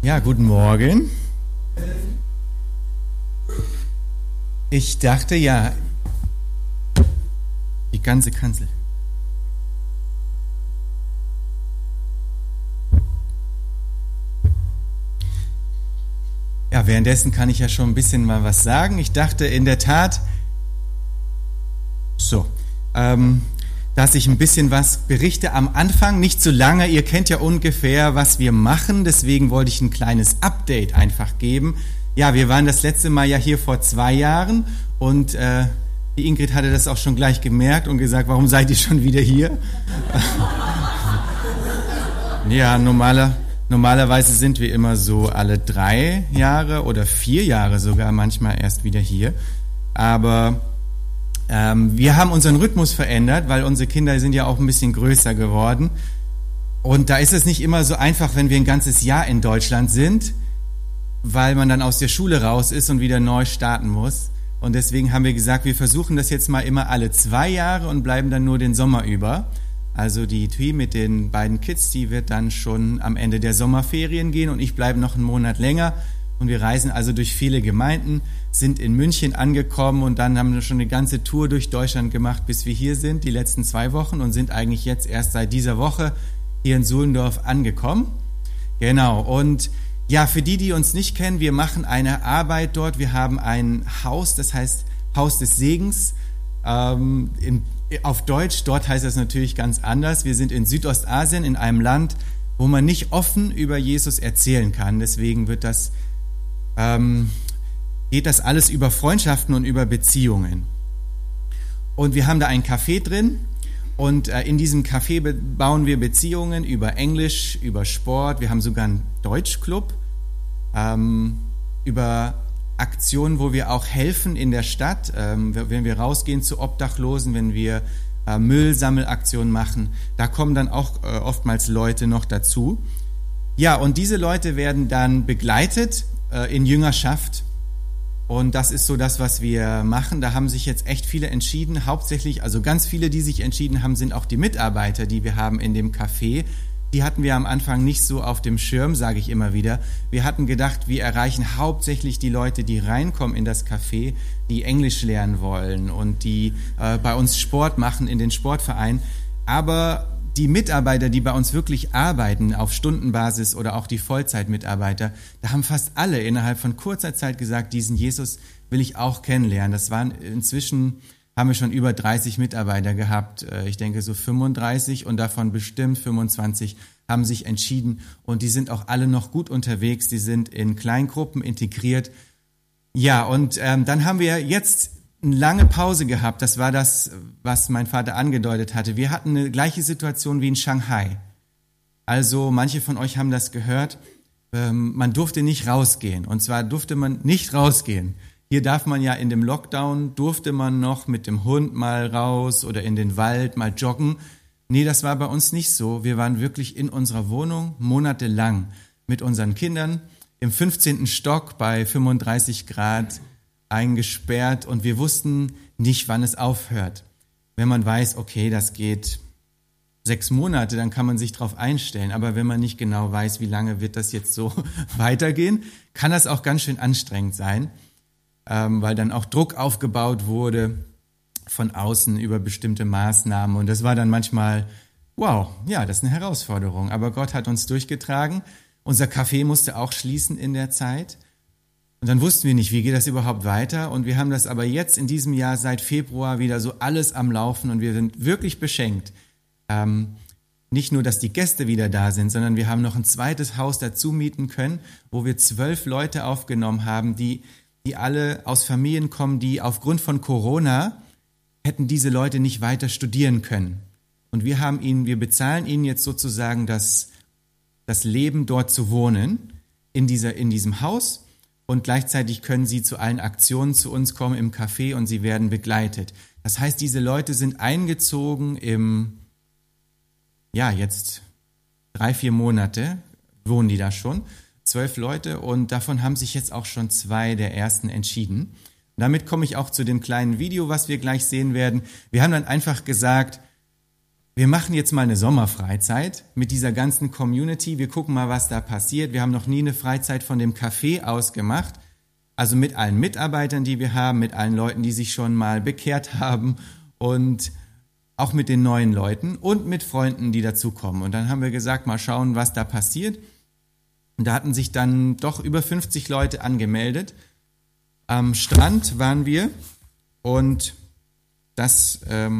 Ja, guten Morgen. Ich dachte ja, die ganze Kanzel. Ja, währenddessen kann ich ja schon ein bisschen mal was sagen. Ich dachte in der Tat, dass ich ein bisschen was berichte am Anfang, nicht zu lange. Ihr kennt ja ungefähr, was wir machen, deswegen wollte ich ein kleines Update einfach geben. Ja, wir waren das letzte Mal ja hier vor 2 Jahren und die Ingrid hatte das auch schon gleich gemerkt und gesagt, warum seid ihr schon wieder hier? Ja, normalerweise sind wir immer so alle 3 Jahre oder 4 Jahre sogar manchmal erst wieder hier. Aber wir haben unseren Rhythmus verändert, weil unsere Kinder sind ja auch ein bisschen größer geworden. Und da ist es nicht immer so einfach, wenn wir ein ganzes Jahr in Deutschland sind, weil man dann aus der Schule raus ist und wieder neu starten muss. Und deswegen haben wir gesagt, wir versuchen das jetzt mal immer alle 2 Jahre und bleiben dann nur den Sommer über. Also die Tui mit den beiden Kids, die wird dann schon am Ende der Sommerferien gehen und ich bleibe noch einen Monat länger. Und wir reisen also durch viele Gemeinden, sind in München angekommen und dann haben wir schon eine ganze Tour durch Deutschland gemacht, bis wir hier sind, die letzten 2 Wochen und sind eigentlich jetzt erst seit dieser Woche hier in Suhlendorf angekommen. Genau, und ja, für die uns nicht kennen, wir machen eine Arbeit dort. Wir haben ein Haus, das heißt Haus des Segens. Auf Deutsch, dort heißt das natürlich ganz anders. Wir sind in Südostasien, in einem Land, wo man nicht offen über Jesus erzählen kann. Deswegen geht das alles über Freundschaften und über Beziehungen. Und wir haben da ein Café drin und in diesem Café bauen wir Beziehungen über Englisch, über Sport. Wir haben sogar einen Deutschclub, über Aktionen, wo wir auch helfen in der Stadt, wenn wir rausgehen zu Obdachlosen, wenn wir Müllsammelaktionen machen. Da kommen dann auch oftmals Leute noch dazu. Ja, und diese Leute werden dann begleitet in Jüngerschaft. Und das ist so das, was wir machen. Da haben sich jetzt echt viele entschieden. Hauptsächlich, also ganz viele, die sich entschieden haben, sind auch die Mitarbeiter, die wir haben in dem Café. Die hatten wir am Anfang nicht so auf dem Schirm, sage ich immer wieder. Wir hatten gedacht, wir erreichen hauptsächlich die Leute, die reinkommen in das Café, die Englisch lernen wollen und die bei uns Sport machen in den Sportverein. Aber die Mitarbeiter, die bei uns wirklich arbeiten, auf Stundenbasis oder auch die Vollzeitmitarbeiter, da haben fast alle innerhalb von kurzer Zeit gesagt, diesen Jesus will ich auch kennenlernen. Inzwischen haben wir schon über 30 Mitarbeiter gehabt, ich denke so 35 und davon bestimmt 25 haben sich entschieden und die sind auch alle noch gut unterwegs, die sind in Kleingruppen integriert. Ja, und dann haben wir jetzt eine lange Pause gehabt, das war das, was mein Vater angedeutet hatte. Wir hatten eine gleiche Situation wie in Shanghai. Also manche von euch haben das gehört, man durfte nicht rausgehen. Und zwar durfte man nicht rausgehen. Hier darf man ja in dem Lockdown, durfte man noch mit dem Hund mal raus oder in den Wald mal joggen. Nee, das war bei uns nicht so. Wir waren wirklich in unserer Wohnung monatelang mit unseren Kindern im 15. Stock bei 35 Grad eingesperrt und wir wussten nicht, wann es aufhört. Wenn man weiß, okay, das geht 6 Monate, dann kann man sich darauf einstellen. Aber wenn man nicht genau weiß, wie lange wird das jetzt so weitergehen, kann das auch ganz schön anstrengend sein, weil dann auch Druck aufgebaut wurde von außen über bestimmte Maßnahmen. Und das war dann manchmal, wow, ja, das ist eine Herausforderung. Aber Gott hat uns durchgetragen. Unser Café musste auch schließen in der Zeit. Und dann wussten wir nicht, wie geht das überhaupt weiter. Und wir haben das aber jetzt in diesem Jahr seit Februar wieder so alles am Laufen und wir sind wirklich beschenkt. Nicht nur, dass die Gäste wieder da sind, sondern wir haben noch ein zweites Haus dazu mieten können, wo wir 12 Leute aufgenommen haben, die alle aus Familien kommen, die aufgrund von Corona hätten diese Leute nicht weiter studieren können. Und wir bezahlen ihnen jetzt sozusagen das Leben dort zu wohnen, in diesem Haus. Und gleichzeitig können sie zu allen Aktionen zu uns kommen im Café und sie werden begleitet. Das heißt, diese Leute sind eingezogen jetzt 3-4 Monate wohnen die da schon, 12 Leute und davon haben sich jetzt auch schon 2 der ersten entschieden. Und damit komme ich auch zu dem kleinen Video, was wir gleich sehen werden. Wir haben dann einfach gesagt, wir machen jetzt mal eine Sommerfreizeit mit dieser ganzen Community. Wir gucken mal, was da passiert. Wir haben noch nie eine Freizeit von dem Café aus gemacht. Also mit allen Mitarbeitern, die wir haben, mit allen Leuten, die sich schon mal bekehrt haben und auch mit den neuen Leuten und mit Freunden, die dazukommen. Und dann haben wir gesagt, mal schauen, was da passiert. Und da hatten sich dann doch über 50 Leute angemeldet. Am Strand waren wir und das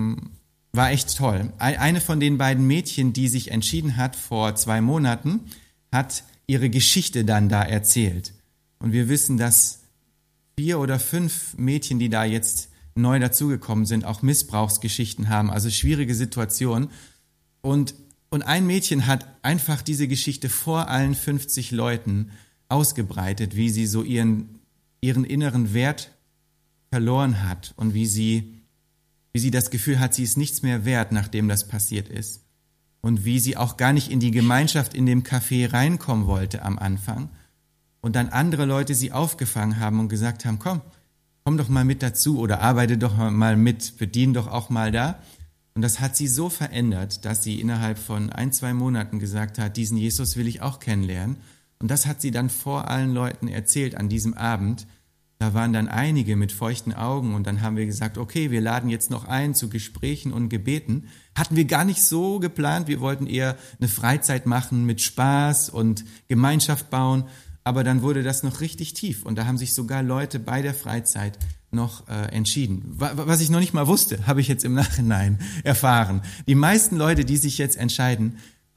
war echt toll. Eine von den beiden Mädchen, die sich entschieden hat vor 2 Monaten, hat ihre Geschichte dann da erzählt. Und wir wissen, dass 4 oder 5 Mädchen, die da jetzt neu dazugekommen sind, auch Missbrauchsgeschichten haben, also schwierige Situationen. Und ein Mädchen hat einfach diese Geschichte vor allen 50 Leuten ausgebreitet, wie sie so ihren inneren Wert verloren hat und wie sie das Gefühl hat, sie ist nichts mehr wert, nachdem das passiert ist. Und wie sie auch gar nicht in die Gemeinschaft in dem Café reinkommen wollte am Anfang. Und dann andere Leute sie aufgefangen haben und gesagt haben, komm doch mal mit dazu oder arbeite doch mal mit, bedien doch auch mal da. Und das hat sie so verändert, dass sie innerhalb von 1-2 Monaten gesagt hat, diesen Jesus will ich auch kennenlernen. Und das hat sie dann vor allen Leuten erzählt an diesem Abend. Da waren dann einige mit feuchten Augen und dann haben wir gesagt, okay, wir laden jetzt noch ein zu Gesprächen und Gebeten. Hatten wir gar nicht so geplant, wir wollten eher eine Freizeit machen mit Spaß und Gemeinschaft bauen, aber dann wurde das noch richtig tief und da haben sich sogar Leute bei der Freizeit noch entschieden. Was ich noch nicht mal wusste, habe ich jetzt im Nachhinein erfahren. Die meisten Leute, die sich jetzt entscheiden,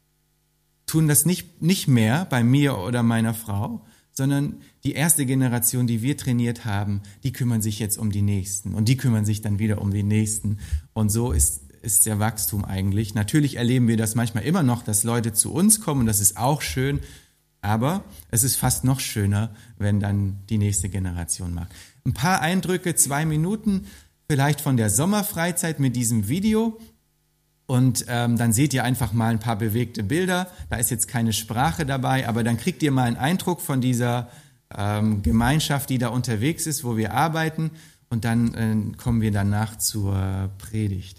tun das nicht mehr bei mir oder meiner Frau, sondern die erste Generation, die wir trainiert haben, die kümmern sich jetzt um die Nächsten und die kümmern sich dann wieder um die Nächsten. Und so ist der Wachstum eigentlich. Natürlich erleben wir das manchmal immer noch, dass Leute zu uns kommen und das ist auch schön, aber es ist fast noch schöner, wenn dann die nächste Generation macht. Ein paar Eindrücke, 2 Minuten, vielleicht von der Sommerfreizeit mit diesem Video. Und dann seht ihr einfach mal ein paar bewegte Bilder. Da ist jetzt keine Sprache dabei, aber dann kriegt ihr mal einen Eindruck von dieser Gemeinschaft, die da unterwegs ist, wo wir arbeiten. Und dann kommen wir danach zur Predigt.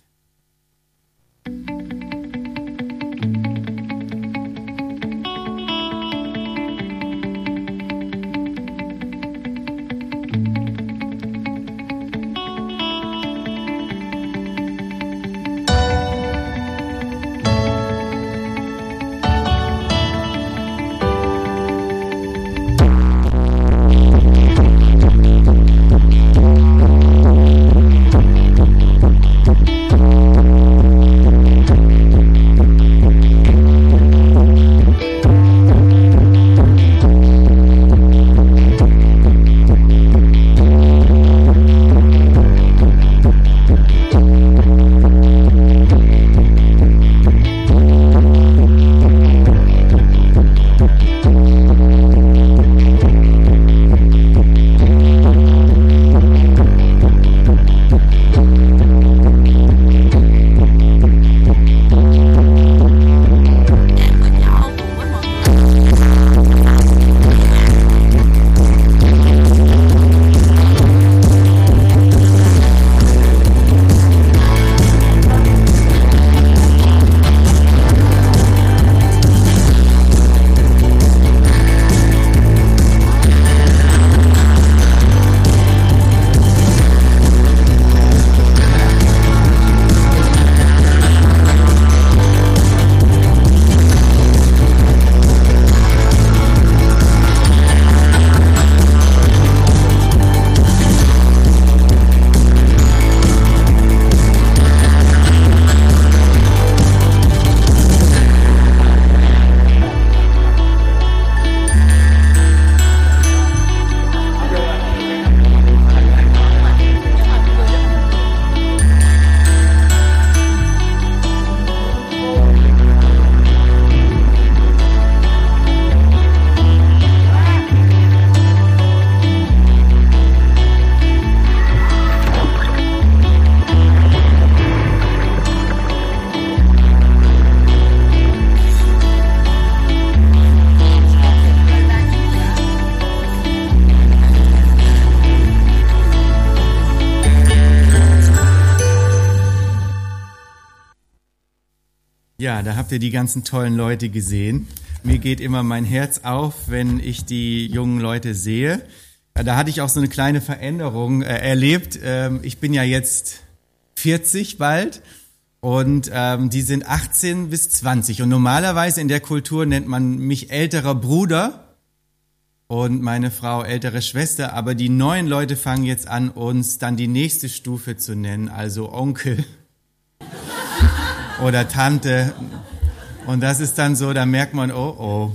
Ja, da habt ihr die ganzen tollen Leute gesehen. Mir geht immer mein Herz auf, wenn ich die jungen Leute sehe. Da hatte ich auch so eine kleine Veränderung erlebt. Ich bin ja jetzt 40 bald und die sind 18 bis 20. Und normalerweise in der Kultur nennt man mich älterer Bruder und meine Frau ältere Schwester. Aber die neuen Leute fangen jetzt an, uns dann die nächste Stufe zu nennen, also Onkel oder Tante. Und das ist dann so, da merkt man, oh.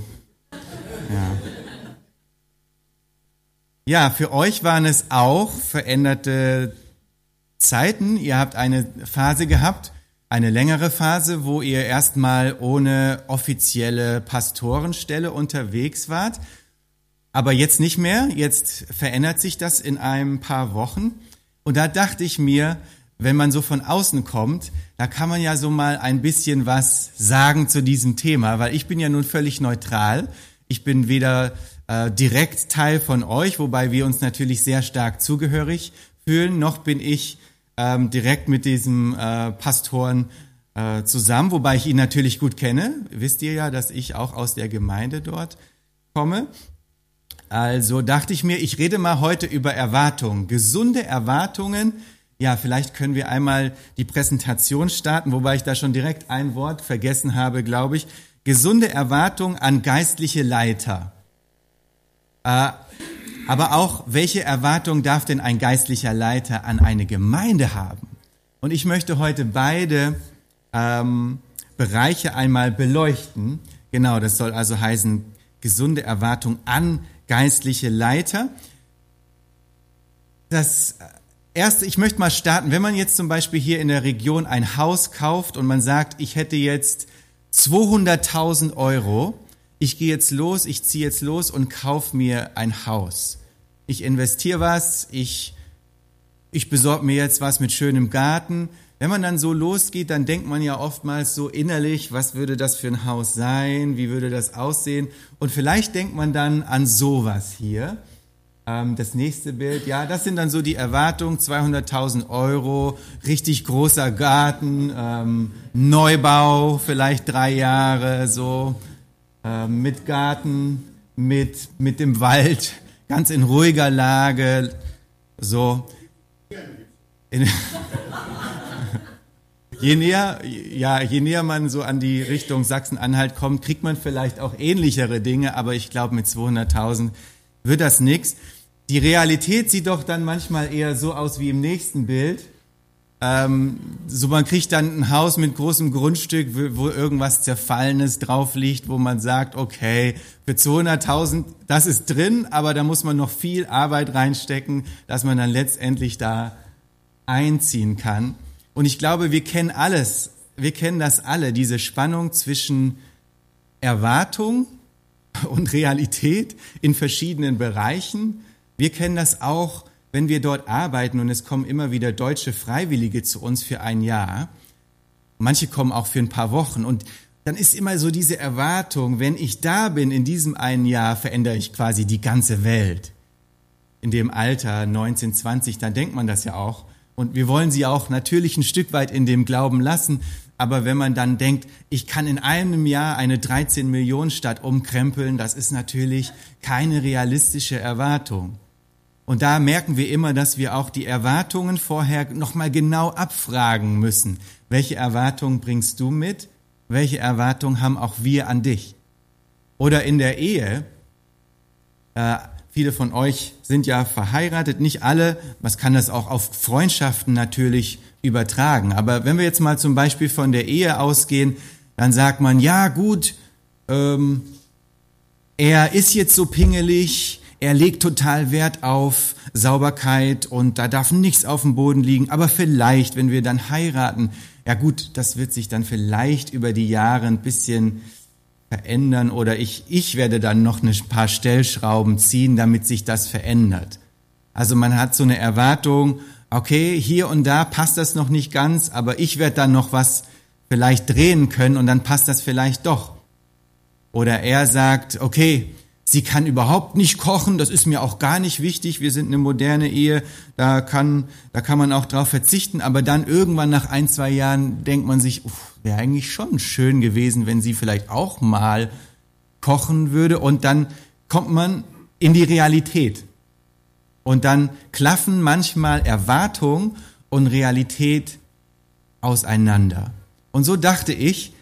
Ja, für euch waren es auch veränderte Zeiten. Ihr habt eine Phase gehabt, eine längere Phase, wo ihr erstmal ohne offizielle Pastorenstelle unterwegs wart. Aber jetzt nicht mehr. Jetzt verändert sich das in ein paar Wochen. Und da dachte ich mir, wenn man so von außen kommt, da kann man ja so mal ein bisschen was sagen zu diesem Thema, weil ich bin ja nun völlig neutral. Ich bin weder direkt Teil von euch, wobei wir uns natürlich sehr stark zugehörig fühlen, noch bin ich direkt mit diesem Pastoren zusammen, wobei ich ihn natürlich gut kenne. Wisst ihr ja, dass ich auch aus der Gemeinde dort komme. Also dachte ich mir, ich rede mal heute über Erwartungen, gesunde Erwartungen. Ja, vielleicht können wir einmal die Präsentation starten, wobei ich da schon direkt ein Wort vergessen habe, glaube ich. Gesunde Erwartung an geistliche Leiter. Aber auch, welche Erwartung darf denn ein geistlicher Leiter an eine Gemeinde haben? Und ich möchte heute beide Bereiche einmal beleuchten. Genau, das soll also heißen, gesunde Erwartung an geistliche Leiter. Das Erste, ich möchte mal starten, wenn man jetzt zum Beispiel hier in der Region ein Haus kauft und man sagt, ich hätte jetzt 200.000 Euro, ich gehe jetzt los, ich ziehe jetzt los und kaufe mir ein Haus. Ich investiere was, ich besorge mir jetzt was mit schönem Garten. Wenn man dann so losgeht, dann denkt man ja oftmals so innerlich, was würde das für ein Haus sein, wie würde das aussehen? Und vielleicht denkt man dann an sowas hier. Das nächste Bild, ja, das sind dann so die Erwartungen, 200.000 Euro, richtig großer Garten, Neubau, vielleicht 3 Jahre, so, mit Garten, mit dem Wald, ganz in ruhiger Lage, so. Je näher man so an die Richtung Sachsen-Anhalt kommt, kriegt man vielleicht auch ähnlichere Dinge, aber ich glaube, mit 200.000 wird das nix. Die Realität sieht doch dann manchmal eher so aus wie im nächsten Bild. So man kriegt dann ein Haus mit großem Grundstück, wo irgendwas Zerfallenes drauf liegt, wo man sagt, okay, für 200.000, das ist drin, aber da muss man noch viel Arbeit reinstecken, dass man dann letztendlich da einziehen kann. Und ich glaube, wir kennen das alle, diese Spannung zwischen Erwartung und Realität in verschiedenen Bereichen. Wir kennen das auch, wenn wir dort arbeiten und es kommen immer wieder deutsche Freiwillige zu uns für ein Jahr. Manche kommen auch für ein paar Wochen und dann ist immer so diese Erwartung, wenn ich da bin in diesem einen Jahr, verändere ich quasi die ganze Welt. In dem Alter 19, 20, dann denkt man das ja auch. Und wir wollen sie auch natürlich ein Stück weit in dem Glauben lassen. Aber wenn man dann denkt, ich kann in einem Jahr eine 13-Millionen-Stadt umkrempeln, das ist natürlich keine realistische Erwartung. Und da merken wir immer, dass wir auch die Erwartungen vorher nochmal genau abfragen müssen. Welche Erwartungen bringst du mit? Welche Erwartungen haben auch wir an dich? Oder in der Ehe, viele von euch sind ja verheiratet, nicht alle, man kann das auch auf Freundschaften natürlich übertragen. Aber wenn wir jetzt mal zum Beispiel von der Ehe ausgehen, dann sagt man, ja gut, er ist jetzt so pingelig, er legt total Wert auf Sauberkeit und da darf nichts auf dem Boden liegen. Aber vielleicht, wenn wir dann heiraten, ja gut, das wird sich dann vielleicht über die Jahre ein bisschen verändern oder ich werde dann noch ein paar Stellschrauben ziehen, damit sich das verändert. Also man hat so eine Erwartung, okay, hier und da passt das noch nicht ganz, aber ich werde dann noch was vielleicht drehen können und dann passt das vielleicht doch. Oder er sagt, okay, Sie kann überhaupt nicht kochen, das ist mir auch gar nicht wichtig. Wir sind eine moderne Ehe, da kann man auch drauf verzichten. Aber dann irgendwann nach 1-2 Jahren denkt man sich, wäre eigentlich schon schön gewesen, wenn sie vielleicht auch mal kochen würde. Und dann kommt man in die Realität. Und dann klaffen manchmal Erwartung und Realität auseinander. Und so dachte ich,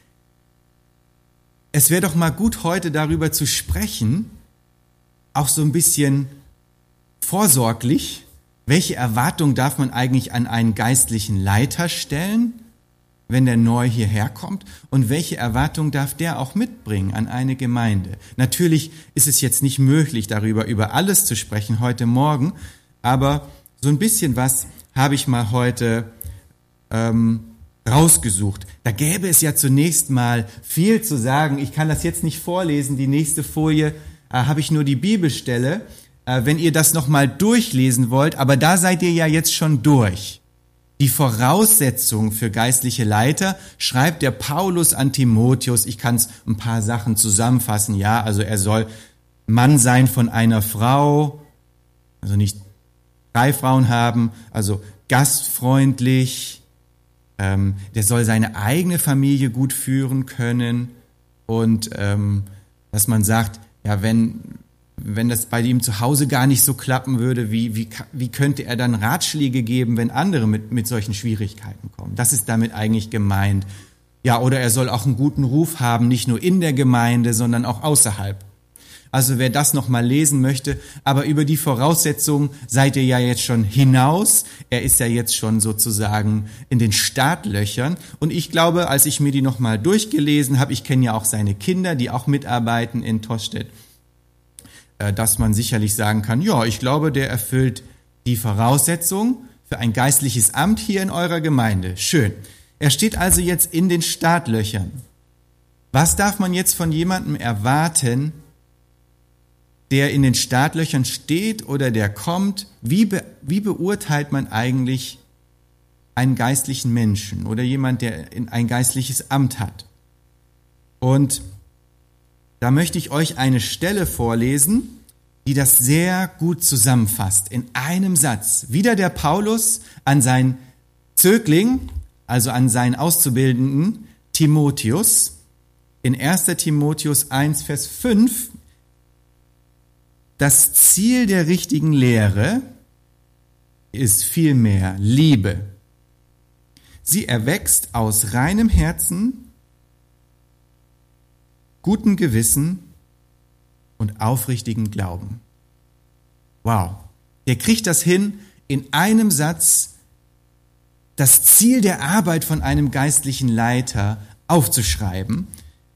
es wäre doch mal gut, heute darüber zu sprechen, auch so ein bisschen vorsorglich, welche Erwartung darf man eigentlich an einen geistlichen Leiter stellen, wenn der neu hierher kommt, und welche Erwartung darf der auch mitbringen an eine Gemeinde. Natürlich ist es jetzt nicht möglich, darüber über alles zu sprechen heute Morgen, aber so ein bisschen was habe ich mal heute rausgesucht. Da gäbe es ja zunächst mal viel zu sagen. Ich kann das jetzt nicht vorlesen. Die nächste Folie habe ich nur die Bibelstelle, wenn ihr das nochmal durchlesen wollt. Aber da seid ihr ja jetzt schon durch. Die Voraussetzungen für geistliche Leiter schreibt der Paulus an Timotheus. Ich kann es ein paar Sachen zusammenfassen. Ja, also er soll Mann sein von einer Frau, also nicht 3 Frauen haben, also gastfreundlich. Der soll seine eigene Familie gut führen können und dass man sagt, ja, wenn das bei ihm zu Hause gar nicht so klappen würde, wie könnte er dann Ratschläge geben, wenn andere mit solchen Schwierigkeiten kommen? Das ist damit eigentlich gemeint. Ja, oder er soll auch einen guten Ruf haben, nicht nur in der Gemeinde, sondern auch außerhalb. Also wer das nochmal lesen möchte, aber über die Voraussetzungen seid ihr ja jetzt schon hinaus. Er ist ja jetzt schon sozusagen in den Startlöchern. Und ich glaube, als ich mir die nochmal durchgelesen habe, ich kenne ja auch seine Kinder, die auch mitarbeiten in Tostedt, dass man sicherlich sagen kann, ja, ich glaube, der erfüllt die Voraussetzung für ein geistliches Amt hier in eurer Gemeinde. Schön. Er steht also jetzt in den Startlöchern. Was darf man jetzt von jemandem erwarten, der in den Startlöchern steht oder der kommt? Wie beurteilt man eigentlich einen geistlichen Menschen oder jemand, der ein geistliches Amt hat? Und da möchte ich euch eine Stelle vorlesen, die das sehr gut zusammenfasst, in einem Satz. Wieder der Paulus an seinen Zögling, also an seinen Auszubildenden Timotheus, in 1. Timotheus 1, Vers 5, das Ziel der richtigen Lehre ist vielmehr Liebe. Sie erwächst aus reinem Herzen, gutem Gewissen und aufrichtigen Glauben. Wow, der kriegt das hin, in einem Satz das Ziel der Arbeit von einem geistlichen Leiter aufzuschreiben.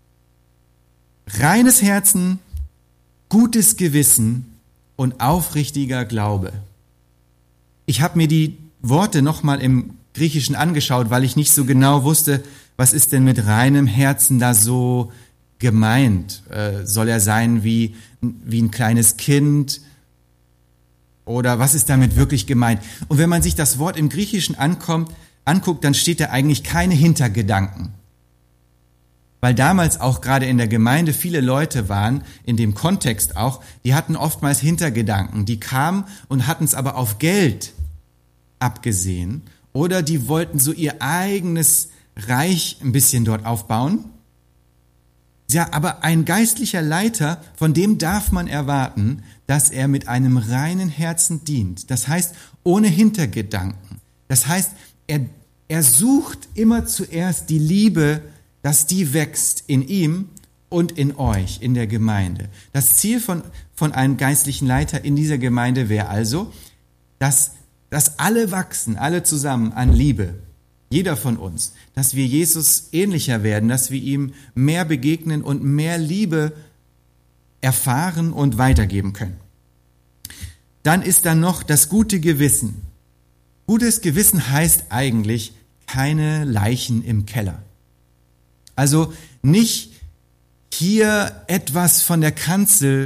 Reines Herzen, gutes Gewissen und aufrichtiger Glaube. Ich habe mir die Worte nochmal im Griechischen angeschaut, weil ich nicht so genau wusste, was ist denn mit reinem Herzen da so gemeint? Soll er sein wie ein kleines Kind? Oder was ist damit wirklich gemeint? Und wenn man sich das Wort im Griechischen anguckt, dann steht da eigentlich keine Hintergedanken. Weil damals auch gerade in der Gemeinde viele Leute waren, in dem Kontext auch, die hatten oftmals Hintergedanken. Die kamen und hatten es aber auf Geld abgesehen. Oder die wollten so ihr eigenes Reich ein bisschen dort aufbauen. Ja, aber ein geistlicher Leiter, von dem darf man erwarten, dass er mit einem reinen Herzen dient. Das heißt, ohne Hintergedanken. Das heißt, er sucht immer zuerst die Liebe, dass die wächst in ihm und in euch, in der Gemeinde. Das Ziel von einem geistlichen Leiter in dieser Gemeinde wäre also, dass alle wachsen, alle zusammen an Liebe, jeder von uns, dass wir Jesus ähnlicher werden, dass wir ihm mehr begegnen und mehr Liebe erfahren und weitergeben können. Dann ist da noch das gute Gewissen. Gutes Gewissen heißt eigentlich keine Leichen im Keller. Also nicht hier etwas von der Kanzel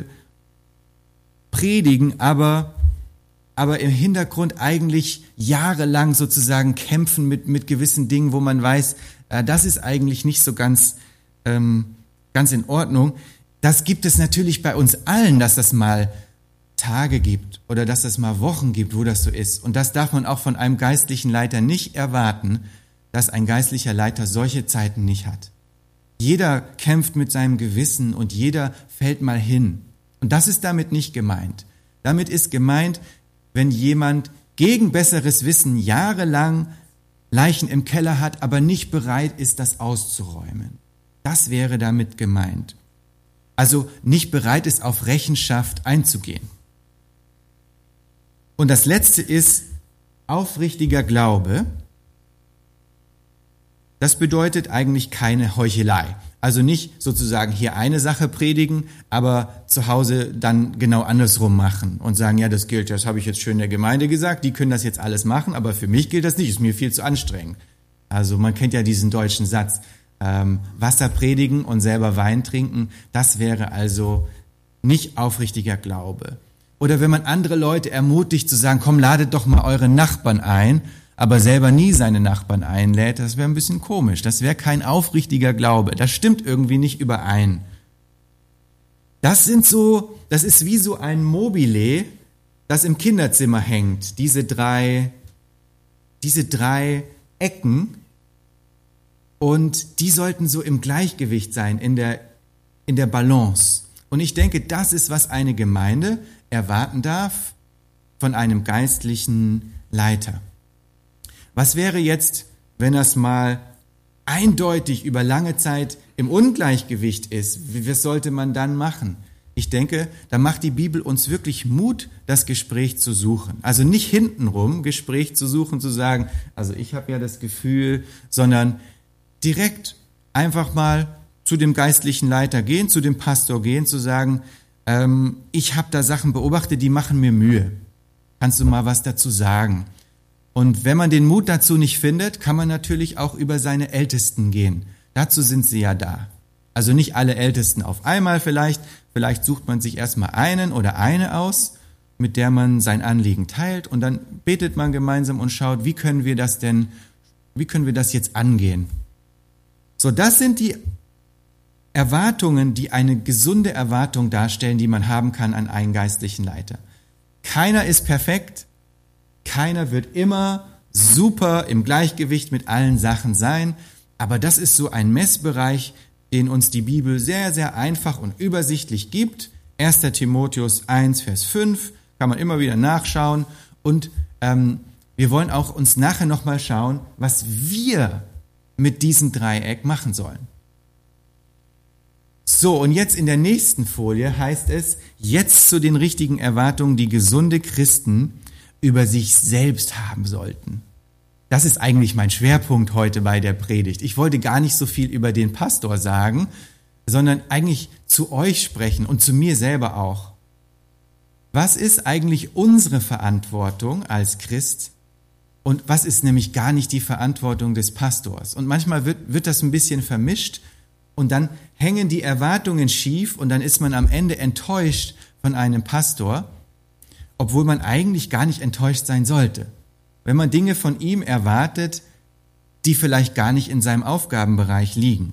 predigen, aber im Hintergrund eigentlich jahrelang sozusagen kämpfen mit gewissen Dingen, wo man weiß, das ist eigentlich nicht so ganz in Ordnung. Das gibt es natürlich bei uns allen, dass das mal Tage gibt oder dass es mal Wochen gibt, wo das so ist. Und das darf man auch von einem geistlichen Leiter nicht erwarten, dass ein geistlicher Leiter solche Zeiten nicht hat. Jeder kämpft mit seinem Gewissen und jeder fällt mal hin. Und das ist damit nicht gemeint. Damit ist gemeint, wenn jemand gegen besseres Wissen jahrelang Leichen im Keller hat, aber nicht bereit ist, das auszuräumen. Das wäre damit gemeint. Also nicht bereit ist, auf Rechenschaft einzugehen. Und das Letzte ist aufrichtiger Glaube. Das bedeutet eigentlich keine Heuchelei. Also nicht sozusagen hier eine Sache predigen, aber zu Hause dann genau andersrum machen und sagen, ja, das gilt, das habe ich jetzt schön der Gemeinde gesagt, die können das jetzt alles machen, aber für mich gilt das nicht, ist mir viel zu anstrengend. Also man kennt ja diesen deutschen Satz, Wasser predigen und selber Wein trinken, das wäre also nicht aufrichtiger Glaube. Oder wenn man andere Leute ermutigt zu sagen, komm, ladet doch mal eure Nachbarn ein, aber selber nie seine Nachbarn einlädt, das wäre ein bisschen komisch. Das wäre kein aufrichtiger Glaube. Das stimmt irgendwie nicht überein. Das ist wie so ein Mobile, das im Kinderzimmer hängt. Diese drei Ecken. Und die sollten so im Gleichgewicht sein, in der Balance. Und ich denke, das ist, was eine Gemeinde erwarten darf von einem geistlichen Leiter. Was wäre jetzt, wenn das mal eindeutig über lange Zeit im Ungleichgewicht ist? Was sollte man dann machen? Ich denke, da macht die Bibel uns wirklich Mut, das Gespräch zu suchen. Also nicht hintenrum Gespräch zu suchen, zu sagen, also ich habe ja das Gefühl, sondern direkt einfach mal zu dem geistlichen Leiter gehen, zu dem Pastor gehen, zu sagen, ich habe da Sachen beobachtet, die machen mir Mühe. Kannst du mal was dazu sagen? Und wenn man den Mut dazu nicht findet, kann man natürlich auch über seine Ältesten gehen. Dazu sind sie ja da. Also nicht alle Ältesten auf einmal vielleicht. Vielleicht sucht man sich erstmal einen oder eine aus, mit der man sein Anliegen teilt. Und dann betet man gemeinsam und schaut, wie können wir das jetzt angehen? So, das sind die Erwartungen, die eine gesunde Erwartung darstellen, die man haben kann an einen geistlichen Leiter. Keiner ist perfekt, keiner wird immer super im Gleichgewicht mit allen Sachen sein, aber das ist so ein Messbereich, den uns die Bibel sehr, sehr einfach und übersichtlich gibt. 1. Timotheus 1, Vers 5, kann man immer wieder nachschauen und wir wollen auch uns nachher nochmal schauen, was wir mit diesem Dreieck machen sollen. So, und jetzt in der nächsten Folie heißt es, jetzt zu den richtigen Erwartungen, die gesunde Christen über sich selbst haben sollten. Das ist eigentlich mein Schwerpunkt heute bei der Predigt. Ich wollte gar nicht so viel über den Pastor sagen, sondern eigentlich zu euch sprechen und zu mir selber auch. Was ist eigentlich unsere Verantwortung als Christ? Und was ist nämlich gar nicht die Verantwortung des Pastors? Und manchmal wird das ein bisschen vermischt und dann hängen die Erwartungen schief und dann ist man am Ende enttäuscht von einem Pastor, obwohl man eigentlich gar nicht enttäuscht sein sollte. Wenn man Dinge von ihm erwartet, die vielleicht gar nicht in seinem Aufgabenbereich liegen.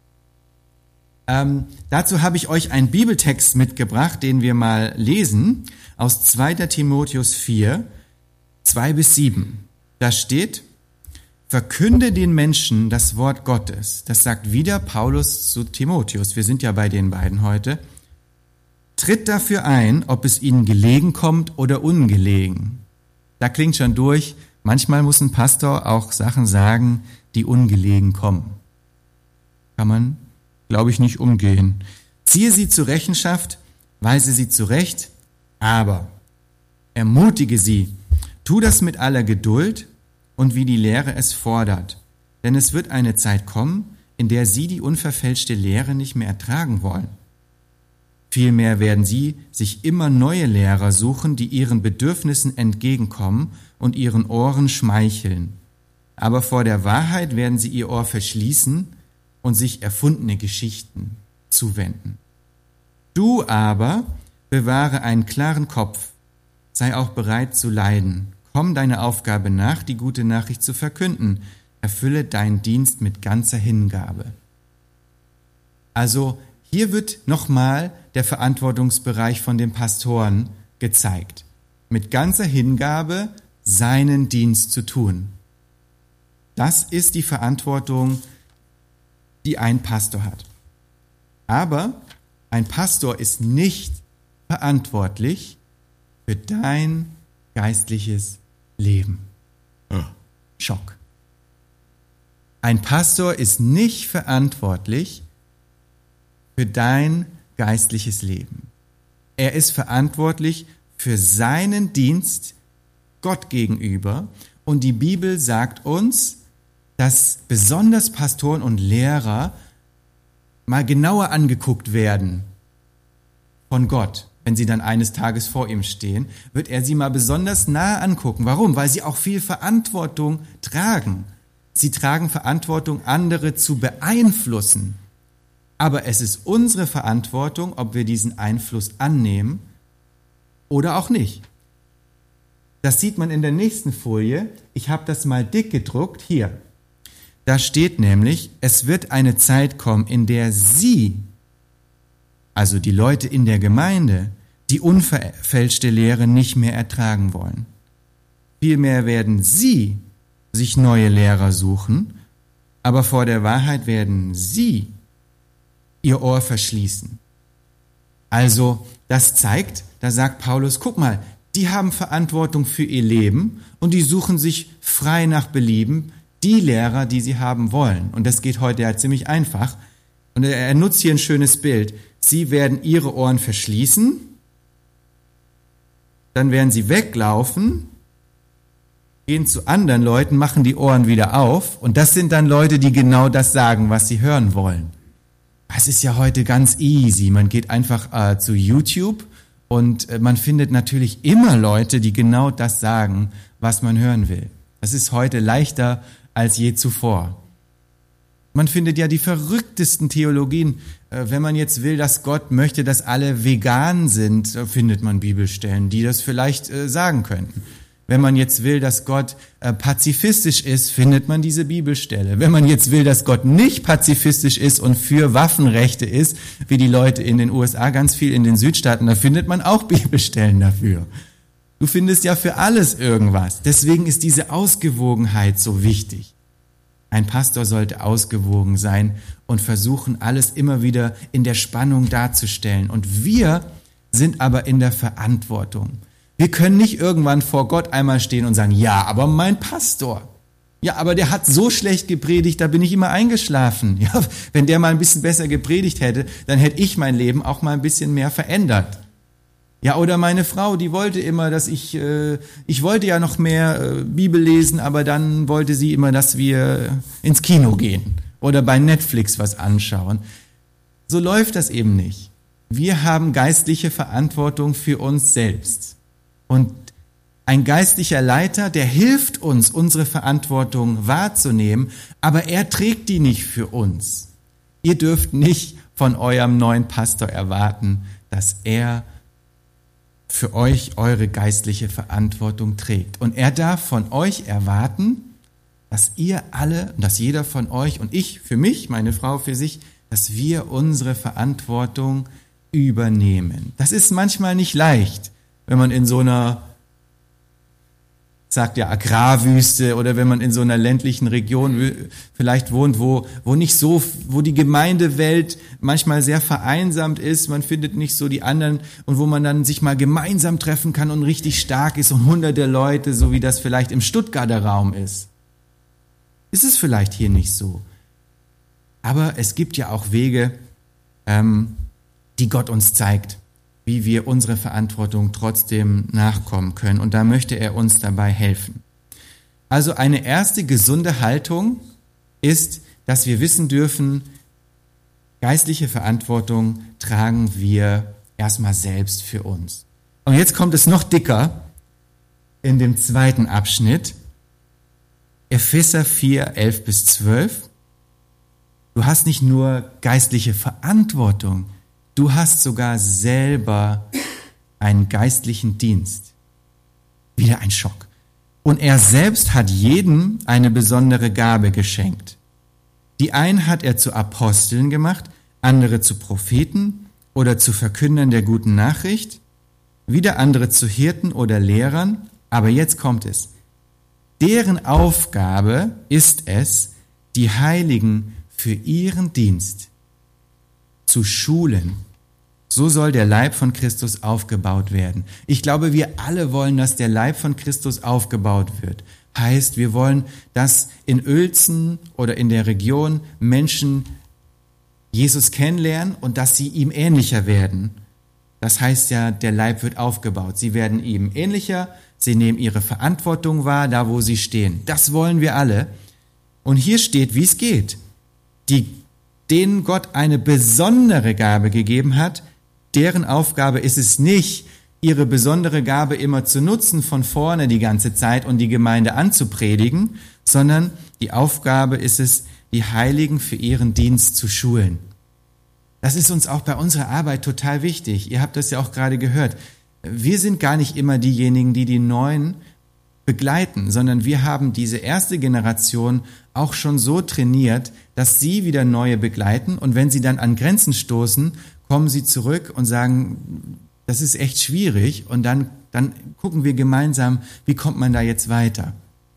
Dazu habe ich euch einen Bibeltext mitgebracht, den wir mal lesen, aus 2. Timotheus 4, 2-7. Da steht, verkünde den Menschen das Wort Gottes. Das sagt wieder Paulus zu Timotheus. Wir sind ja bei den beiden heute. Tritt dafür ein, ob es ihnen gelegen kommt oder ungelegen. Da klingt schon durch, manchmal muss ein Pastor auch Sachen sagen, die ungelegen kommen. Kann man, glaube ich, nicht umgehen. Ziehe sie zur Rechenschaft, weise sie zurecht, aber ermutige sie. Tu das mit aller Geduld und wie die Lehre es fordert. Denn es wird eine Zeit kommen, in der sie die unverfälschte Lehre nicht mehr ertragen wollen. Vielmehr werden sie sich immer neue Lehrer suchen, die ihren Bedürfnissen entgegenkommen und ihren Ohren schmeicheln. Aber vor der Wahrheit werden sie ihr Ohr verschließen und sich erfundene Geschichten zuwenden. Du aber bewahre einen klaren Kopf, sei auch bereit zu leiden. Komm deiner Aufgabe nach, die gute Nachricht zu verkünden. Erfülle deinen Dienst mit ganzer Hingabe. Also Hier wird nochmal der Verantwortungsbereich von den Pastoren gezeigt. Mit ganzer Hingabe seinen Dienst zu tun. Das ist die Verantwortung, die ein Pastor hat. Aber ein Pastor ist nicht verantwortlich für dein geistliches Leben. Schock. Ein Pastor ist nicht verantwortlich für dein geistliches Leben. Er ist verantwortlich für seinen Dienst Gott gegenüber. Und die Bibel sagt uns, dass besonders Pastoren und Lehrer mal genauer angeguckt werden von Gott. Wenn sie dann eines Tages vor ihm stehen, wird er sie mal besonders nah angucken. Warum? Weil sie auch viel Verantwortung tragen. Sie tragen Verantwortung, andere zu beeinflussen. Aber es ist unsere Verantwortung, ob wir diesen Einfluss annehmen oder auch nicht. Das sieht man in der nächsten Folie. Ich habe das mal dick gedruckt. Hier. Da steht nämlich, es wird eine Zeit kommen, in der Sie, also die Leute in der Gemeinde, die unverfälschte Lehre nicht mehr ertragen wollen. Vielmehr werden Sie sich neue Lehrer suchen, aber vor der Wahrheit werden Sie ihr Ohr verschließen. Also, das zeigt, da sagt Paulus, guck mal, die haben Verantwortung für ihr Leben und die suchen sich frei nach Belieben die Lehrer, die sie haben wollen. Und das geht heute ja ziemlich einfach. Und er nutzt hier ein schönes Bild. Sie werden ihre Ohren verschließen, dann werden sie weglaufen, gehen zu anderen Leuten, machen die Ohren wieder auf. Und das sind dann Leute, die genau das sagen, was sie hören wollen. Das ist ja heute ganz easy. Man geht einfach zu YouTube und man findet natürlich immer Leute, die genau das sagen, was man hören will. Das ist heute leichter als je zuvor. Man findet ja die verrücktesten Theologien. Wenn man jetzt will, dass Gott möchte, dass alle vegan sind, findet man Bibelstellen, die das vielleicht sagen könnten. Wenn man jetzt will, dass Gott pazifistisch ist, findet man diese Bibelstelle. Wenn man jetzt will, dass Gott nicht pazifistisch ist und für Waffenrechte ist, wie die Leute in den USA, ganz viel in den Südstaaten, da findet man auch Bibelstellen dafür. Du findest ja für alles irgendwas. Deswegen ist diese Ausgewogenheit so wichtig. Ein Pastor sollte ausgewogen sein und versuchen, alles immer wieder in der Spannung darzustellen. Und wir sind aber in der Verantwortung. Wir können nicht irgendwann vor Gott einmal stehen und sagen, ja, aber mein Pastor, ja, aber der hat so schlecht gepredigt, da bin ich immer eingeschlafen. Ja, wenn der mal ein bisschen besser gepredigt hätte, dann hätte ich mein Leben auch mal ein bisschen mehr verändert. Ja, oder meine Frau, die wollte immer, dass ich wollte ja noch mehr Bibel lesen, aber dann wollte sie immer, dass wir ins Kino gehen oder bei Netflix was anschauen. So läuft das eben nicht. Wir haben geistliche Verantwortung für uns selbst. Und ein geistlicher Leiter, der hilft uns, unsere Verantwortung wahrzunehmen, aber er trägt die nicht für uns. Ihr dürft nicht von eurem neuen Pastor erwarten, dass er für euch eure geistliche Verantwortung trägt. Und er darf von euch erwarten, dass ihr alle, dass jeder von euch und ich für mich, meine Frau für sich, dass wir unsere Verantwortung übernehmen. Das ist manchmal nicht leicht, wenn man in so einer, sagt ja, Agrarwüste oder wenn man in so einer ländlichen Region vielleicht wohnt, wo die Gemeindewelt manchmal sehr vereinsamt ist, man findet nicht so die anderen und wo man dann sich mal gemeinsam treffen kann und richtig stark ist und hunderte Leute, so wie das vielleicht im Stuttgarter Raum ist. Ist es vielleicht hier nicht so. Aber es gibt ja auch Wege, die Gott uns zeigt, wie wir unsere Verantwortung trotzdem nachkommen können. Und da möchte er uns dabei helfen. Also eine erste gesunde Haltung ist, dass wir wissen dürfen, geistliche Verantwortung tragen wir erstmal selbst für uns. Und jetzt kommt es noch dicker in dem zweiten Abschnitt. Epheser 4, 11-12. Du hast nicht nur geistliche Verantwortung, du hast sogar selber einen geistlichen Dienst. Wieder ein Schock. Und er selbst hat jedem eine besondere Gabe geschenkt. Die einen hat er zu Aposteln gemacht, andere zu Propheten oder zu Verkündern der guten Nachricht, wieder andere zu Hirten oder Lehrern, aber jetzt kommt es. Deren Aufgabe ist es, die Heiligen für ihren Dienst zu schulen. So soll der Leib von Christus aufgebaut werden. Ich glaube, wir alle wollen, dass der Leib von Christus aufgebaut wird. Heißt, wir wollen, dass in Uelzen oder in der Region Menschen Jesus kennenlernen und dass sie ihm ähnlicher werden. Das heißt ja, der Leib wird aufgebaut. Sie werden ihm ähnlicher, sie nehmen ihre Verantwortung wahr, da wo sie stehen. Das wollen wir alle. Und hier steht, wie es geht. Denen Gott eine besondere Gabe gegeben hat, deren Aufgabe ist es nicht, ihre besondere Gabe immer zu nutzen von vorne die ganze Zeit und die Gemeinde anzupredigen, sondern die Aufgabe ist es, die Heiligen für ihren Dienst zu schulen. Das ist uns auch bei unserer Arbeit total wichtig. Ihr habt das ja auch gerade gehört. Wir sind gar nicht immer diejenigen, die die Neuen begleiten, sondern wir haben diese erste Generation auch schon so trainiert, dass sie wieder neue begleiten und wenn sie dann an Grenzen stoßen, kommen sie zurück und sagen, das ist echt schwierig und dann gucken wir gemeinsam, wie kommt man da jetzt weiter.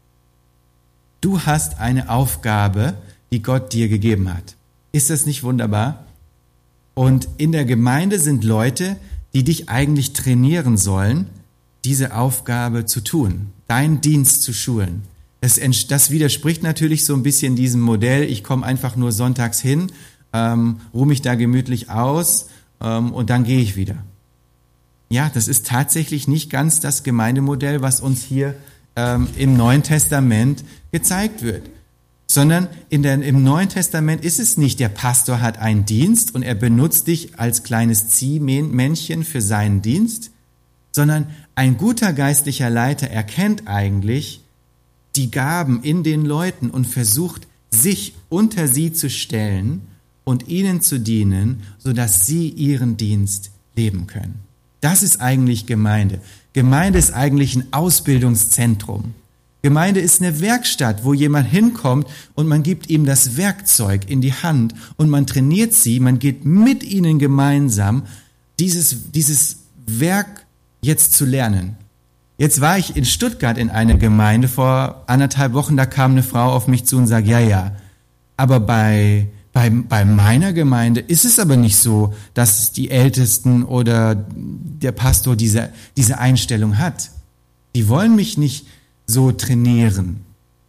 Du hast eine Aufgabe, die Gott dir gegeben hat. Ist das nicht wunderbar? Und in der Gemeinde sind Leute, die dich eigentlich trainieren sollen, diese Aufgabe zu tun, deinen Dienst zu schulen. Das widerspricht natürlich so ein bisschen diesem Modell, ich komme einfach nur sonntags hin, ruhe mich da gemütlich aus und dann gehe ich wieder. Ja, das ist tatsächlich nicht ganz das Gemeindemodell, was uns hier im Neuen Testament gezeigt wird. Sondern im Neuen Testament ist es nicht, der Pastor hat einen Dienst und er benutzt dich als kleines Ziehmännchen für seinen Dienst, sondern ein guter geistlicher Leiter erkennt eigentlich die Gaben in den Leuten und versucht, sich unter sie zu stellen und ihnen zu dienen, sodass sie ihren Dienst leben können. Das ist eigentlich Gemeinde. Gemeinde ist eigentlich ein Ausbildungszentrum. Gemeinde ist eine Werkstatt, wo jemand hinkommt und man gibt ihm das Werkzeug in die Hand und man trainiert sie, man geht mit ihnen gemeinsam, dieses Werk jetzt zu lernen. Jetzt war ich in Stuttgart in einer Gemeinde vor 1,5 Wochen, da kam eine Frau auf mich zu und sagt, ja, aber bei meiner Gemeinde ist es aber nicht so, dass die Ältesten oder der Pastor diese Einstellung hat. Die wollen mich nicht so trainieren.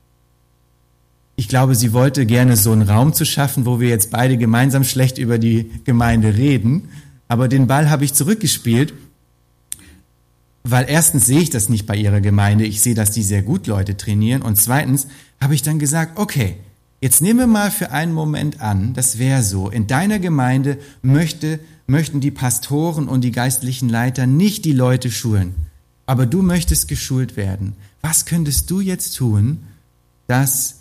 Ich glaube, sie wollte gerne so einen Raum zu schaffen, wo wir jetzt beide gemeinsam schlecht über die Gemeinde reden. Aber den Ball habe ich zurückgespielt, weil erstens sehe ich das nicht bei ihrer Gemeinde. Ich sehe, dass die sehr gut Leute trainieren. Und zweitens habe ich dann gesagt, okay, jetzt nehmen wir mal für einen Moment an, das wäre so, in deiner Gemeinde möchten die Pastoren und die geistlichen Leiter nicht die Leute schulen, aber du möchtest geschult werden. Was könntest du jetzt tun, dass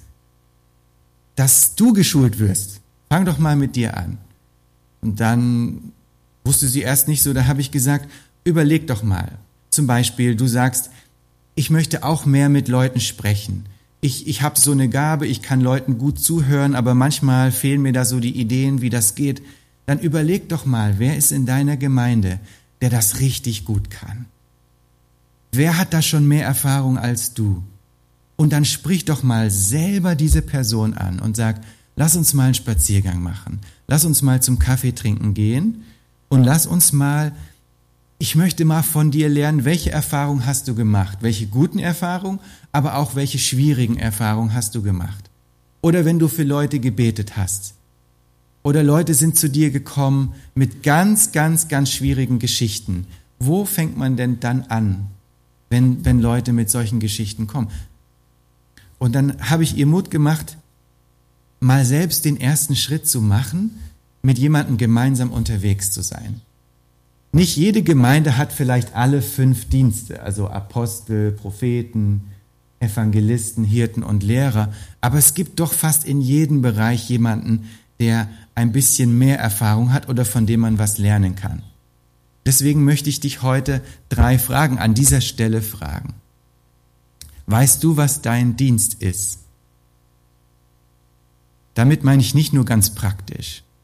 du geschult wirst? Fang doch mal mit dir an. Und dann wusste sie erst nicht so, da habe ich gesagt, überleg doch mal. Zum Beispiel, du sagst, ich möchte auch mehr mit Leuten sprechen. Ich habe so eine Gabe, ich kann Leuten gut zuhören, aber manchmal fehlen mir da so die Ideen, wie das geht. Dann überleg doch mal, wer ist in deiner Gemeinde, der das richtig gut kann? Wer hat da schon mehr Erfahrung als du? Und dann sprich doch mal selber diese Person an und sag, lass uns mal einen Spaziergang machen. Lass uns mal zum Kaffee trinken gehen und ich möchte mal von dir lernen, welche Erfahrungen hast du gemacht? Welche guten Erfahrungen, aber auch welche schwierigen Erfahrungen hast du gemacht? Oder wenn du für Leute gebetet hast. Oder Leute sind zu dir gekommen mit ganz, ganz, ganz schwierigen Geschichten. Wo fängt man denn dann an, wenn Leute mit solchen Geschichten kommen? Und dann habe ich ihr Mut gemacht, mal selbst den ersten Schritt zu machen, mit jemandem gemeinsam unterwegs zu sein. Nicht jede Gemeinde hat vielleicht alle 5 Dienste, also Apostel, Propheten, Evangelisten, Hirten und Lehrer, aber es gibt doch fast in jedem Bereich jemanden, der ein bisschen mehr Erfahrung hat oder von dem man was lernen kann. Deswegen möchte ich dich heute 3 Fragen an dieser Stelle fragen. Weißt du, was dein Dienst ist? Damit meine ich nicht nur ganz praktisch,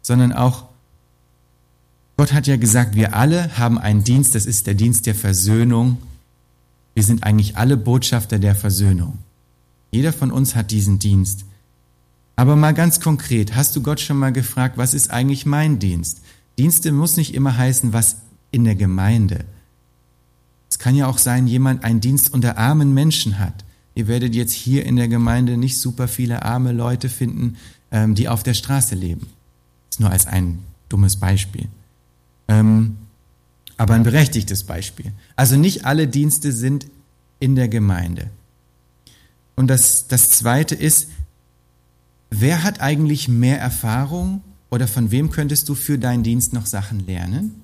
sondern auch, Gott hat ja gesagt, wir alle haben einen Dienst, das ist der Dienst der Versöhnung. Wir sind eigentlich alle Botschafter der Versöhnung. Jeder von uns hat diesen Dienst. Aber mal ganz konkret, hast du Gott schon mal gefragt, was ist eigentlich mein Dienst? Dienste muss nicht immer heißen, was in der Gemeinde. Es kann ja auch sein, jemand einen Dienst unter armen Menschen hat. Ihr werdet jetzt hier in der Gemeinde nicht super viele arme Leute finden, die auf der Straße leben. Das ist nur als ein dummes Beispiel. Aber ein berechtigtes Beispiel. Also nicht alle Dienste sind in der Gemeinde. Und das Zweite ist, wer hat eigentlich mehr Erfahrung oder von wem könntest du für deinen Dienst noch Sachen lernen?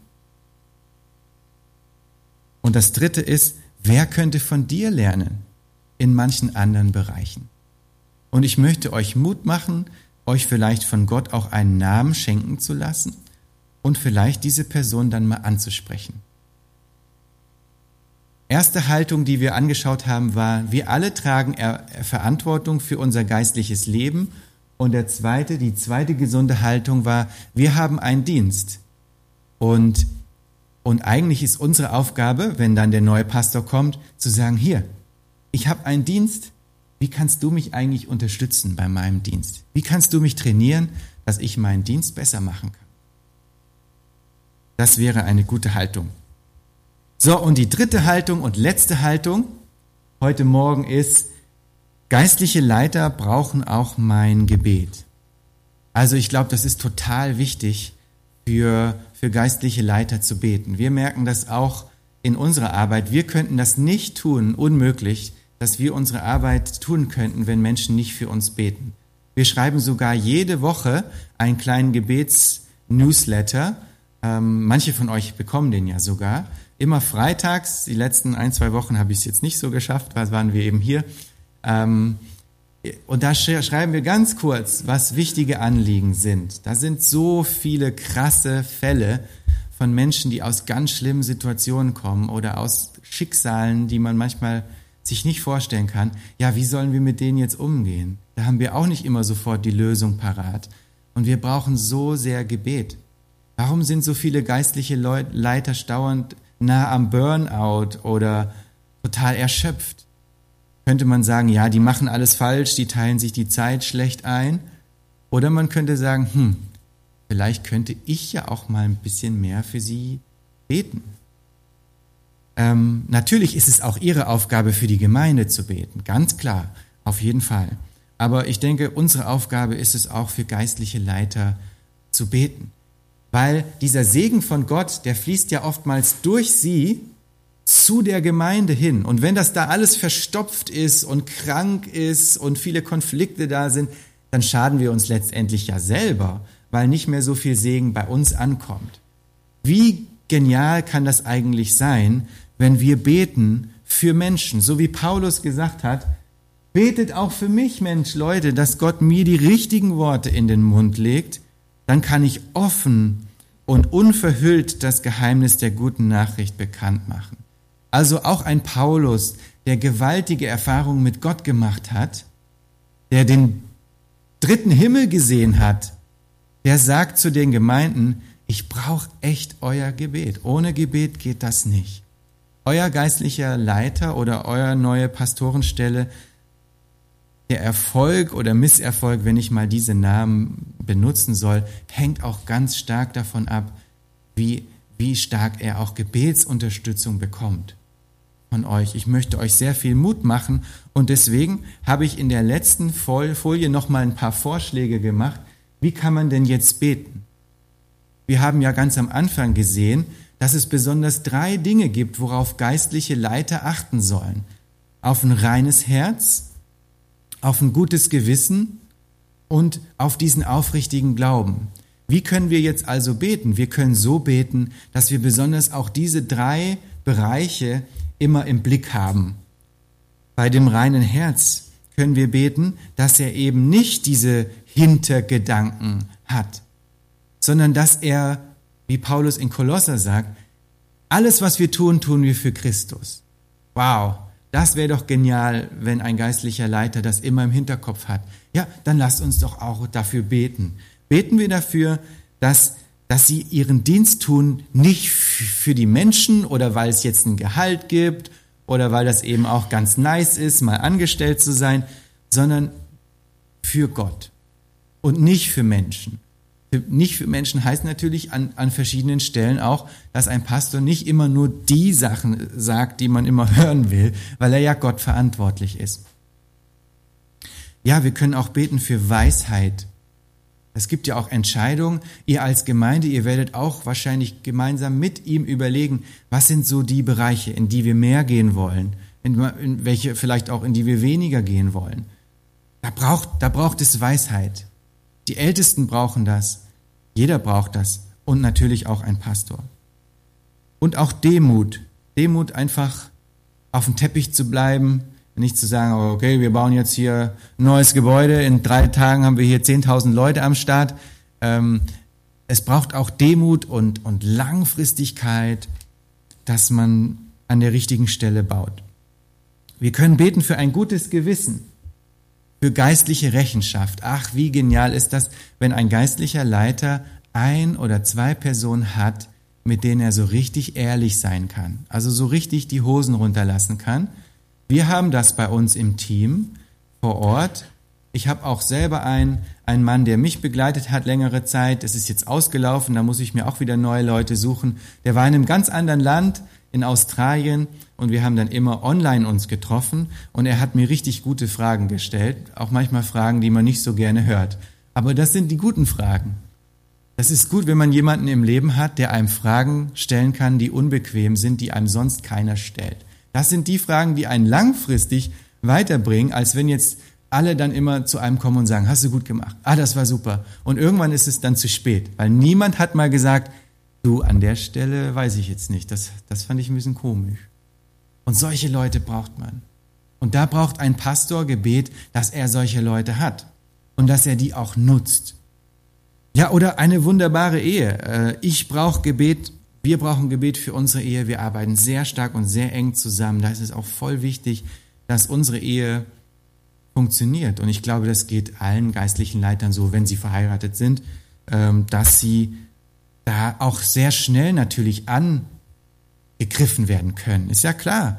Und das Dritte ist, wer könnte von dir lernen in manchen anderen Bereichen? Und ich möchte euch Mut machen, euch vielleicht von Gott auch einen Namen schenken zu lassen und vielleicht diese Person dann mal anzusprechen. Erste Haltung, die wir angeschaut haben, war, wir alle tragen Verantwortung für unser geistliches Leben. Und die zweite gesunde Haltung war, wir haben einen Dienst. Und eigentlich ist unsere Aufgabe, wenn dann der neue Pastor kommt, zu sagen, hier, ich habe einen Dienst, wie kannst du mich eigentlich unterstützen bei meinem Dienst? Wie kannst du mich trainieren, dass ich meinen Dienst besser machen kann? Das wäre eine gute Haltung. So, und die dritte Haltung und letzte Haltung heute Morgen ist, geistliche Leiter brauchen auch mein Gebet. Also ich glaube, das ist total wichtig für geistliche Leiter zu beten. Wir merken das auch in unserer Arbeit. Wir könnten das nicht tun, unmöglich, dass wir unsere Arbeit tun könnten, wenn Menschen nicht für uns beten. Wir schreiben sogar jede Woche einen kleinen Gebets-Newsletter. Manche von euch bekommen den ja sogar. Immer freitags, die letzten 1-2 Wochen habe ich es jetzt nicht so geschafft, weil waren wir eben hier. Und da schreiben wir ganz kurz, was wichtige Anliegen sind. Da sind so viele krasse Fälle von Menschen, die aus ganz schlimmen Situationen kommen oder aus Schicksalen, die man manchmal sich nicht vorstellen kann. Ja, wie sollen wir mit denen jetzt umgehen? Da haben wir auch nicht immer sofort die Lösung parat. Und wir brauchen so sehr Gebet. Warum sind so viele geistliche Leiter dauernd nah am Burnout oder total erschöpft? Könnte man sagen, ja, die machen alles falsch, die teilen sich die Zeit schlecht ein. Oder man könnte sagen, vielleicht könnte ich ja auch mal ein bisschen mehr für sie beten. Natürlich ist es auch ihre Aufgabe, für die Gemeinde zu beten, ganz klar, auf jeden Fall. Aber ich denke, unsere Aufgabe ist es auch, für geistliche Leiter zu beten. Weil dieser Segen von Gott, der fließt ja oftmals durch sie zu der Gemeinde hin. Und wenn das da alles verstopft ist und krank ist und viele Konflikte da sind, dann schaden wir uns letztendlich ja selber, weil nicht mehr so viel Segen bei uns ankommt. Wie genial kann das eigentlich sein, wenn wir beten für Menschen, so wie Paulus gesagt hat, betet auch für mich, Mensch, Leute, dass Gott mir die richtigen Worte in den Mund legt, dann kann ich offen und unverhüllt das Geheimnis der guten Nachricht bekannt machen. Also auch ein Paulus, der gewaltige Erfahrungen mit Gott gemacht hat, der den dritten Himmel gesehen hat, der sagt zu den Gemeinden, ich brauche echt euer Gebet. Ohne Gebet geht das nicht. Euer geistlicher Leiter oder euer neue Pastorenstelle, der Erfolg oder Misserfolg, wenn ich mal diese Namen benutzen soll, hängt auch ganz stark davon ab, wie stark er auch Gebetsunterstützung bekommt von euch. Ich möchte euch sehr viel Mut machen und deswegen habe ich in der letzten Folie noch mal ein paar Vorschläge gemacht. Wie kann man denn jetzt beten? Wir haben ja ganz am Anfang gesehen, dass es besonders 3 Dinge gibt, worauf geistliche Leiter achten sollen. Auf ein reines Herz, auf ein gutes Gewissen und auf diesen aufrichtigen Glauben. Wie können wir jetzt also beten? Wir können so beten, dass wir besonders auch diese 3 Bereiche immer im Blick haben. Bei dem reinen Herz können wir beten, dass er eben nicht diese Hintergedanken hat, sondern dass er, wie Paulus in Kolosser sagt, alles, was wir tun, tun wir für Christus. Wow, das wäre doch genial, wenn ein geistlicher Leiter das immer im Hinterkopf hat. Ja, dann lasst uns doch auch dafür beten. Beten wir dafür, dass sie ihren Dienst tun, nicht für die Menschen oder weil es jetzt ein Gehalt gibt oder weil das eben auch ganz nice ist, mal angestellt zu sein, sondern für Gott und nicht für Menschen. Nicht für Menschen heißt natürlich an verschiedenen Stellen auch, dass ein Pastor nicht immer nur die Sachen sagt, die man immer hören will, weil er ja Gott verantwortlich ist. Ja, wir können auch beten für Weisheit. Es gibt ja auch Entscheidungen. Ihr als Gemeinde, ihr werdet auch wahrscheinlich gemeinsam mit ihm überlegen, was sind so die Bereiche, in die wir mehr gehen wollen, in welche vielleicht auch, in die wir weniger gehen wollen. Da braucht es Weisheit. Die Ältesten brauchen das. Jeder braucht das. Und natürlich auch ein Pastor. Und auch Demut. Demut, einfach auf dem Teppich zu bleiben, nicht zu sagen, okay, wir bauen jetzt hier ein neues Gebäude, in 3 Tagen haben wir hier 10.000 Leute am Start. Es braucht auch Demut und Langfristigkeit, dass man an der richtigen Stelle baut. Wir können beten für ein gutes Gewissen, für geistliche Rechenschaft. Ach, wie genial ist das, wenn ein geistlicher Leiter 1 oder 2 Personen hat, mit denen er so richtig ehrlich sein kann, also so richtig die Hosen runterlassen kann. Wir haben das bei uns im Team vor Ort. Ich habe auch selber einen Mann, der mich begleitet hat längere Zeit. Es ist jetzt ausgelaufen, da muss ich mir auch wieder neue Leute suchen. Der war in einem ganz anderen Land, in Australien, und wir haben dann immer online uns getroffen und er hat mir richtig gute Fragen gestellt, auch manchmal Fragen, die man nicht so gerne hört. Aber das sind die guten Fragen. Das ist gut, wenn man jemanden im Leben hat, der einem Fragen stellen kann, die unbequem sind, die einem sonst keiner stellt. Das sind die Fragen, die einen langfristig weiterbringen, als wenn jetzt alle dann immer zu einem kommen und sagen, hast du gut gemacht, das war super. Und irgendwann ist es dann zu spät, weil niemand hat mal gesagt, du, an der Stelle weiß ich jetzt nicht, das fand ich ein bisschen komisch. Und solche Leute braucht man. Und da braucht ein Pastor Gebet, dass er solche Leute hat und dass er die auch nutzt. Ja, oder eine wunderbare Ehe. Ich brauche Gebet. Wir brauchen Gebet für unsere Ehe. Wir arbeiten sehr stark und sehr eng zusammen. Da ist es auch voll wichtig, dass unsere Ehe funktioniert. Und ich glaube, das geht allen geistlichen Leitern so, wenn sie verheiratet sind, dass sie da auch sehr schnell natürlich angegriffen werden können. Ist ja klar.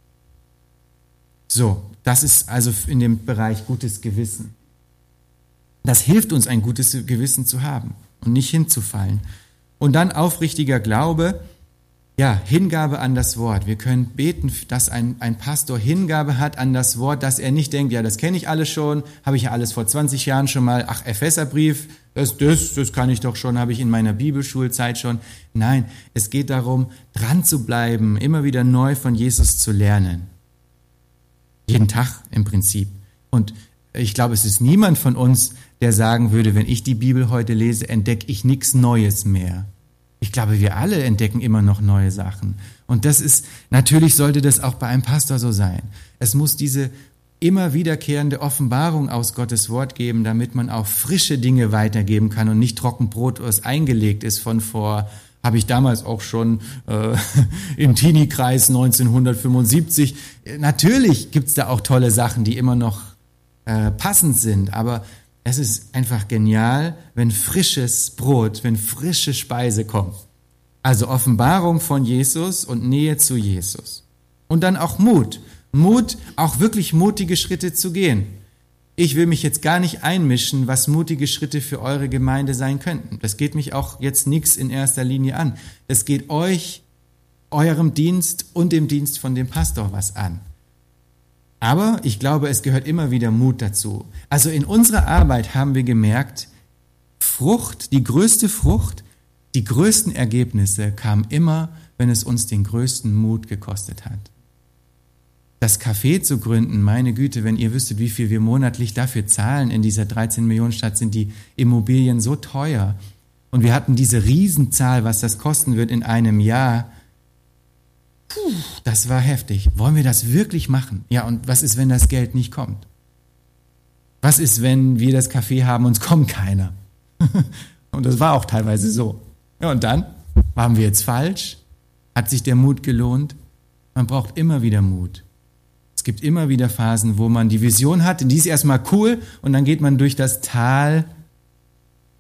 So, das ist also in dem Bereich gutes Gewissen. Das hilft uns, ein gutes Gewissen zu haben und nicht hinzufallen. Und dann aufrichtiger Glaube, ja, Hingabe an das Wort. Wir können beten, dass ein Pastor Hingabe hat an das Wort, dass er nicht denkt, ja, das kenne ich alles schon, habe ich ja alles vor 20 Jahren schon mal, Epheserbrief, das kann ich doch schon, habe ich in meiner Bibelschulzeit schon. Nein, es geht darum, dran zu bleiben, immer wieder neu von Jesus zu lernen. Jeden Tag im Prinzip. Und ich glaube, es ist niemand von uns, der sagen würde, wenn ich die Bibel heute lese, entdecke ich nichts Neues mehr. Ich glaube, wir alle entdecken immer noch neue Sachen. Und natürlich sollte das auch bei einem Pastor so sein. Es muss diese immer wiederkehrende Offenbarung aus Gottes Wort geben, damit man auch frische Dinge weitergeben kann und nicht Trockenbrot, was eingelegt ist von vor, habe ich damals auch schon im Teenie-Kreis 1975. Natürlich gibt's da auch tolle Sachen, die immer noch passend sind, aber es ist einfach genial, wenn frisches Brot, wenn frische Speise kommt. Also Offenbarung von Jesus und Nähe zu Jesus. Und dann auch Mut. Mut, auch wirklich mutige Schritte zu gehen. Ich will mich jetzt gar nicht einmischen, was mutige Schritte für eure Gemeinde sein könnten. Das geht mich auch jetzt nichts in erster Linie an. Das geht euch, eurem Dienst und dem Dienst von dem Pastor was an. Aber ich glaube, es gehört immer wieder Mut dazu. Also in unserer Arbeit haben wir gemerkt, Frucht, die größte Frucht, die größten Ergebnisse kamen immer, wenn es uns den größten Mut gekostet hat. Das Café zu gründen, meine Güte, wenn ihr wüsstet, wie viel wir monatlich dafür zahlen, in dieser 13-Millionen-Stadt sind die Immobilien so teuer. Und wir hatten diese Riesenzahl, was das kosten wird in einem Jahr. Das war heftig. Wollen wir das wirklich machen? Ja, und was ist, wenn das Geld nicht kommt? Was ist, wenn wir das Café haben und es kommt keiner? Und das war auch teilweise so. Ja, und dann? Waren wir jetzt falsch? Hat sich der Mut gelohnt? Man braucht immer wieder Mut. Es gibt immer wieder Phasen, wo man die Vision hat, die ist erstmal cool und dann geht man durch das Tal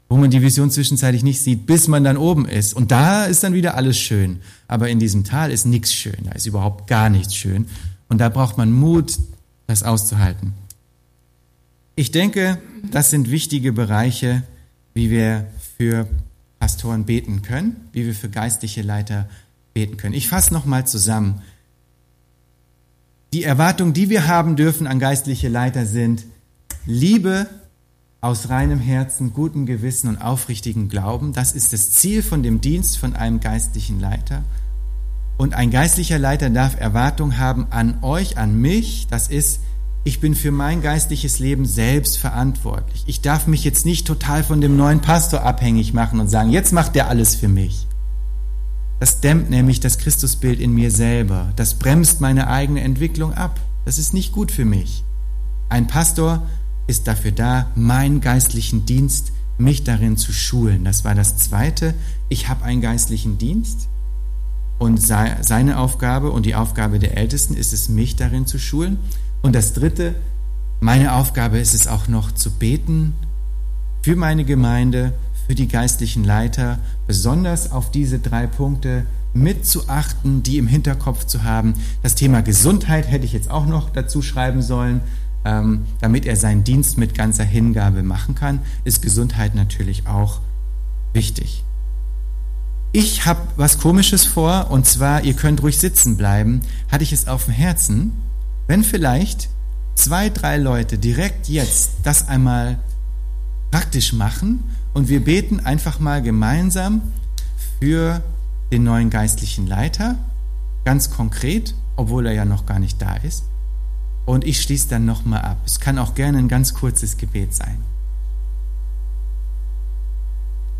wo man die Vision zwischenzeitlich nicht sieht, bis man dann oben ist. Und da ist dann wieder alles schön. Aber in diesem Tal ist nichts schön, da ist überhaupt gar nichts schön. Und da braucht man Mut, das auszuhalten. Ich denke, das sind wichtige Bereiche, wie wir für Pastoren beten können, wie wir für geistliche Leiter beten können. Ich fasse nochmal zusammen. Die Erwartungen, die wir haben dürfen an geistliche Leiter sind Liebe aus reinem Herzen, gutem Gewissen und aufrichtigem Glauben. Das ist das Ziel von dem Dienst von einem geistlichen Leiter. Und ein geistlicher Leiter darf Erwartungen haben an euch, an mich. Das ist, ich bin für mein geistliches Leben selbst verantwortlich. Ich darf mich jetzt nicht total von dem neuen Pastor abhängig machen und sagen, jetzt macht der alles für mich. Das dämmt nämlich das Christusbild in mir selber. Das bremst meine eigene Entwicklung ab. Das ist nicht gut für mich. Ein Pastor ist dafür da, meinen geistlichen Dienst, mich darin zu schulen. Das war das Zweite. Ich habe einen geistlichen Dienst und seine Aufgabe und die Aufgabe der Ältesten ist es, mich darin zu schulen. Und das Dritte, meine Aufgabe ist es auch noch zu beten für meine Gemeinde, für die geistlichen Leiter, besonders auf diese 3 Punkte mitzuachten, die im Hinterkopf zu haben. Das Thema Gesundheit hätte ich jetzt auch noch dazu schreiben sollen, damit er seinen Dienst mit ganzer Hingabe machen kann, ist Gesundheit natürlich auch wichtig. Ich habe was Komisches vor, und zwar, ihr könnt ruhig sitzen bleiben, hatte ich es auf dem Herzen, wenn vielleicht 2, 3 Leute direkt jetzt das einmal praktisch machen und wir beten einfach mal gemeinsam für den neuen geistlichen Leiter, ganz konkret, obwohl er ja noch gar nicht da ist. Und ich schließe dann nochmal ab. Es kann auch gerne ein ganz kurzes Gebet sein.